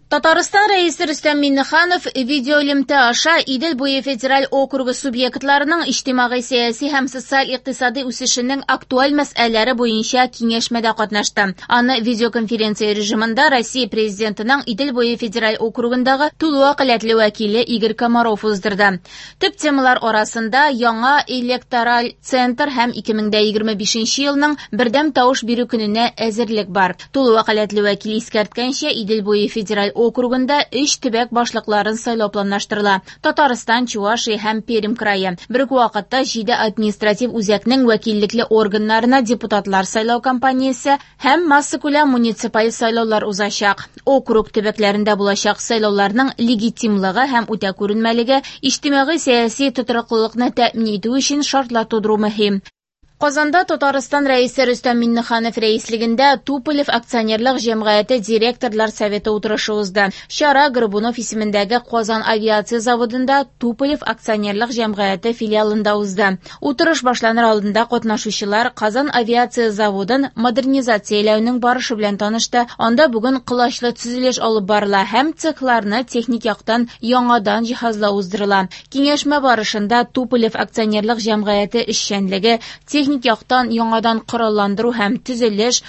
Татарстан рәисе Рөстәм Миңнеханов видеолемтә аша Идел буе федераль округы субъектларының иҗтимагый, сәяси һәм социаль-икътисади үсешенең актуаль мәсьәләләре буенча киңәшмәдә катнашты. Аны видеоконференция режимында Россия президентының Идел буе федераль округындагы тулы вәкаләтле вәкиле Игорь Комаров уздырды. Төп темалар арасында яңа электораль центр һәм 2025 елның бердәм тавыш бирү көненә әзерлек бар. Тулы вәкаләтле вәкил искәрткәнчә Идел буе федераль округында 3 төбәк башлыкларын сайлау планлаштырыла. Татарстан, Чувашия һәм Пермь крае. Бер үк вакытта 7 административ үзәкнең вәкиллекле органнарына депутатлар сайлау кампаниясе һәм массакүләм муниципаль сайлаулар узачак. Округ төбәкләрендә булачак сайлауларның легитимлыгы һәм үтә күренмәлеге иҗтимагый сәяси тотрыклылыкны тәэмин итү өчен шартлар тудыру мөһим. Казанда Татарстан рәисе Рөстәм Миңнеханов рәислегендә Туполев акционерлык җәмгыяте директорлар советы утырышы узды. Чара Горбунов исемендәге Казан авиация заводында Туполев акционерлык җәмгыяте филиалында узды. Утырыш башланыр алдында катнашучылар Казан авиация заводын модернизацияләүнең барышы белән танышты. Анда бүген кылачлы төзелеш алып барыла һәм цехларны техник яктан яңадан җиһазлау уздырыла. Киңәшмә барышында Туполев акционерлык җәмгыяте эшчәнлеге, техник яктан яңадан коралландыру һәм төзелеш,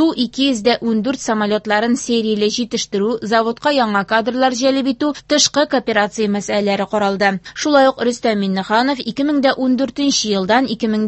Ту-214 самолетларын серияле җитештерү, заводка яңа кадрлар җәлеп итү, тышкы кооперация мәсьәләләре каралды. Шулай ук Рөстәм Миңнеханов 2014 елдан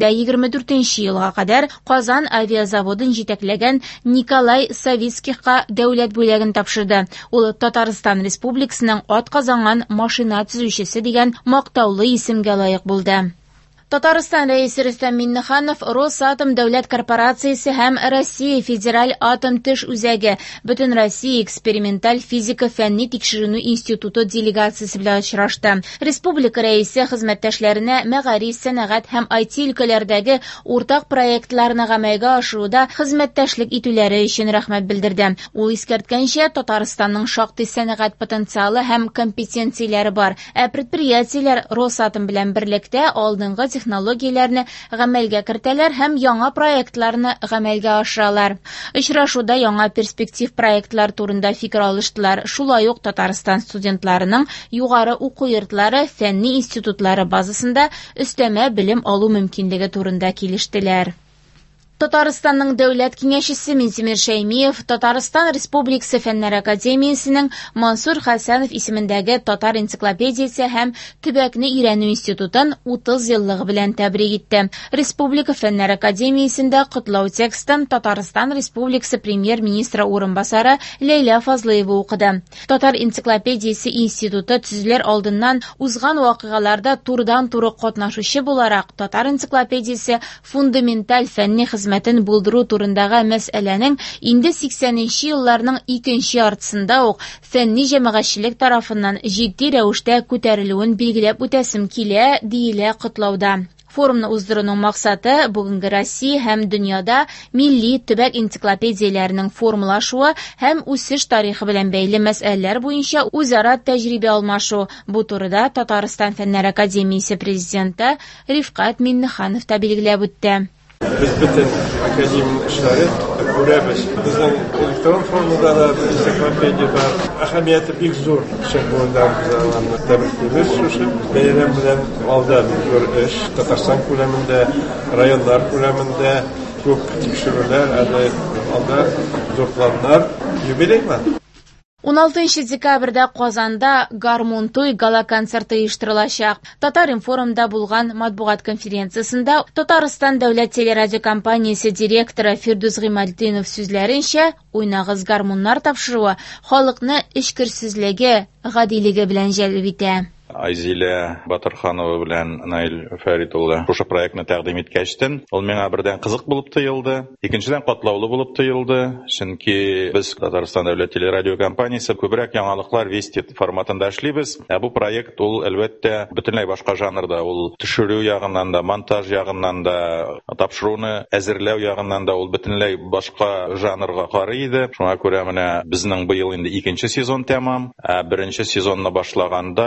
2024 елга кадәр Казан авиазаводын җитәкләгән Николай Савицкийга дәүләт бүләген тапшырды. Ул Татарстан Республикасының атказанган машина төзүчесе дигән мактаулы исемгә лаек булды. Татарстан рәисе Рөстәм Миңнеханов Росатом дәүләт корпорациясе һәм Россия федераль атом төш үзәге Бөтен Россия эксперименталь физика фәнни тикшеренү институты делегациясе белән очрашты. Республика рәисе хезмәттәшләренә мәгариф, сәнәгать һәм IT өлкәләрдәге уртак проектларны гамәлгә ашыруда хезмәттәшлек итүләре өчен рәхмәт белдерде. Ул искәрткәнчә, Татарстанның шактый сәнәгать потенциалы һәм компетенцияләре бар. Предприятиеләр Росатом белән берлектә алдынгы технологияләрне гамәлгә кертәләр һәм яңа проектларны гамәлгә ашыралар. Очрашуда яңа перспектив проектлар турында фикер алыштылар. Шулай ук Татарстан студентларының югары уку йортлары, фәнни институтлары базасында өстәмә белем алу мөмкинлеге турында килештеләр. Татарстанның дәүләт киңәшчесе Минтимер Шәймиев Татарстан Республикасы Фәннәр академиясенең Мансур Хәсәнов исемендәге Татар энциклопедиясе һәм төбәкне өйрәнү институтын 30 еллыгы белән тәбрик итте. Республика Фәннәр академиясендә котлау текстын Татарстан Республикасы премьер-министры урынбасары Ләйлә Фазлыева укыды. Татар энциклопедиясе институты төзелер алдыннан узган вакыйгаларда турыдан-туры катнашучы буларак Татар энциклопедиясе фундаменталь фәнни хезмәтен булдыру турындагы мәсьәләнең инде 80нче елларның икенче яртысында ук фәнни җәмәгатьчелек тарафыннан җитди рәвештә күтәрелүен билгеләп үтәсем килә, диелә котлауда. Форумны уздыруның максаты бүгенге Россия һәм дөньяда милли төбәк энциклопедияләренең формалашуы һәм үсеш тарихы белән бәйле мәсьәләләр буенча үзара тәҗрибә алмашу. Бу турыда Татарстан Фәннәр академиясе президенты Рифкат Миңнеханов та билгеләп үтте. Biz bütün akademik işleri görəbiz. Bizden elektron formada da ensiklopediya var. Ahamiyeti büyük zor. Şəklində bizə təbrikləyimiz. Şu bəyənəm bilən alda bir iş. Tatarsan küləmində, rayonlar küləmində çok tekşürürlər. Alda zor planlar. Юбилей var. 16 декабрьдә Казанда Гармун туй гала концерты оештырылачак. Татар-информда булган матбугат конференциясендә Татарстан дәүләт телерадиокомпаниясе директоры Фирдус Гыймалтдинов сүзләренчә, уйнагыз гармуннар тапшыруы халыкны эчкерсезлеге, гадилеге белән җәлеп итә. Айзилә Батырханова белән Наил Фәрит улы шушы проектны тәкъдим иткәчтен, ул миңа бердән кызык булып тоелды, икенчедән катлаулы булып тоелды, чөнки без Татарстан дәүләт телерадиокомпаниясе күбрәк яңалыклар вести форматында эшлибез. Бу проект ул әлбәттә бөтенләй башка жанрда, ул төшерү ягыннан да, монтаж ягыннан да, тапшыруны әзерләү ягыннан да ул бөтенләй башка жанрга карый иде. Шуңа күрә менә безнең быел инде икенче сезон тәмам, беренче сезонны башлаганда мин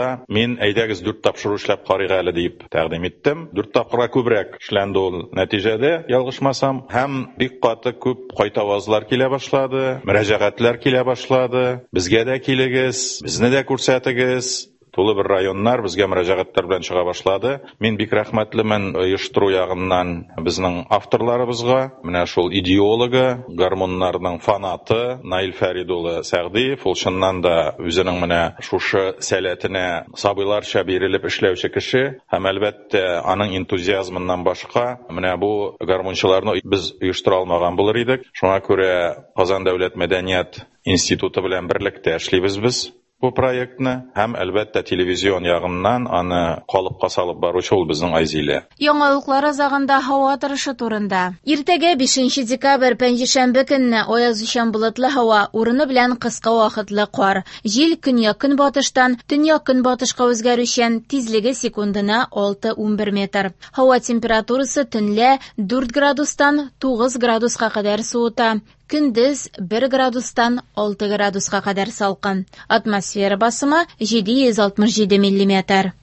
Мин әйдәгез 4 тапшыру эшләп карыйк әле дип тәкъдим иттем. 4 тапкырга күбрәк эшләнде ул нәтиҗәдә, ялгышмасам. Һәм бик каты күп кайтавазлар килә башлады, мөрәҗәгатьләр килә башлады. Безгә дә килегез, безне дә күрсәтегез. Тулы бер районнар безгә мөрәҗәгатьләр белән чыга башлады. Мин бик рәхмәтлемен оештыру ягыннан безнең авторларыбызга, менә шул идеологы, гармоннарның фанаты Наил Фәрид улы Сәгъдиев, ул чыннан да үзенең менә шушы сәләтенә сабыйларча бирелеп эшләүче кеше, һәм әлбәттә аның энтузиазмыннан башка менә бу гармончыларны без оештыра алмаган булыр идек. Шуңа күрә Казан дәүләт мәдәният институты белән берлектә эшлибез без bu проектны, һәм әлбәттә телевизион ягыннан аны калыпка салып баручы ул безнең Айзилә. Яңалыклар азагында һава торышы турында. Иртәгә 5 декабрь пәнҗешәмбе көнне аязучан болытлы һава, урыны белән кыска вакытлы кар. Җил көньяк-көнбатыштан төньяк-көнбатышка үзгәрүчән, тизлеге секундына 6-11 метр. Һава температурасы төнлә 4 градустан 9 градуска кадәр суыта. Көндез 1 градустан 6 градуска кадәр салкын. Атмосфера басымы 767 мм.